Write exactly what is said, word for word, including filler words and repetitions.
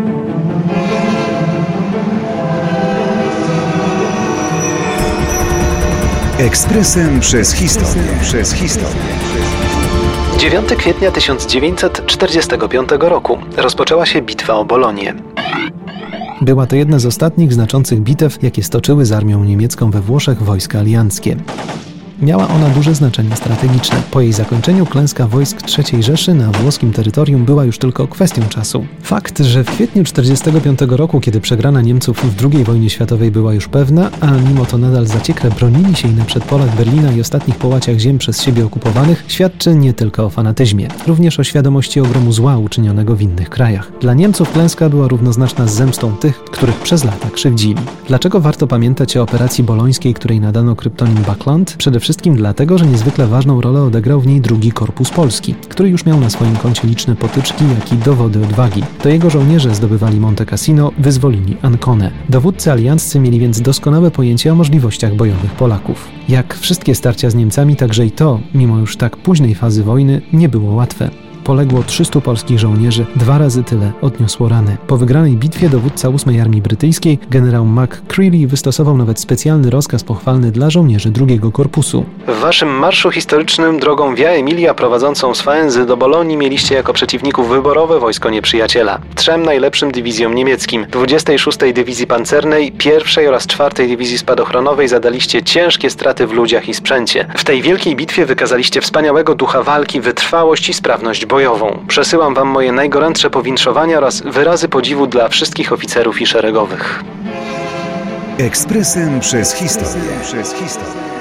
Ekspresem przez historię. Przez historię. dziewiątego kwietnia tysiąc dziewięćset czterdziestego piątego roku rozpoczęła się bitwa o Bolonię. Była to jedna z ostatnich znaczących bitew, jakie stoczyły z armią niemiecką we Włoszech wojska alianckie. Miała ona duże znaczenie strategiczne. Po jej zakończeniu klęska wojsk trzeciej Rzeszy na włoskim terytorium była już tylko kwestią czasu. Fakt, że w kwietniu tysiąc dziewięćset czterdziestego piątego roku, kiedy przegrana Niemców w drugiej wojnie światowej była już pewna, a mimo to nadal zaciekle bronili się i na przedpolach Berlina i ostatnich połaciach ziem przez siebie okupowanych, świadczy nie tylko o fanatyzmie, również o świadomości ogromu zła uczynionego w innych krajach. Dla Niemców klęska była równoznaczna z zemstą tych, których przez lata krzywdzili. Dlaczego warto pamiętać o operacji bolońskiej, której nadano kryptonim Buckland? Przede wszystkim Wszystkim dlatego, że niezwykle ważną rolę odegrał w niej drugi Korpus Polski, który już miał na swoim koncie liczne potyczki, jak i dowody odwagi. To jego żołnierze zdobywali Monte Cassino, wyzwolili Ancone. Dowódcy alianccy mieli więc doskonałe pojęcie o możliwościach bojowych Polaków. Jak wszystkie starcia z Niemcami, także i to, mimo już tak późnej fazy wojny, nie było łatwe. Poległo trzystu polskich żołnierzy, dwa razy tyle odniosło rany. Po wygranej bitwie dowódca ósmej Armii Brytyjskiej, generał McCreary, wystosował nawet specjalny rozkaz pochwalny dla żołnierzy drugiego korpusu. W waszym marszu historycznym drogą Via Emilia prowadzącą z Faenzy do Bolonii mieliście jako przeciwników wyborowe wojsko nieprzyjaciela. Trzem najlepszym dywizjom niemieckim, dwudziestej szóstej Dywizji Pancernej, pierwszej oraz czwartej Dywizji Spadochronowej zadaliście ciężkie straty w ludziach i sprzęcie. W tej wielkiej bitwie wykazaliście wspaniałego ducha walki, wytrwałość i sprawność bojową. Przesyłam wam moje najgorętsze powinszowania oraz wyrazy podziwu dla wszystkich oficerów i szeregowych. Ekspresem przez historię. Przez historię.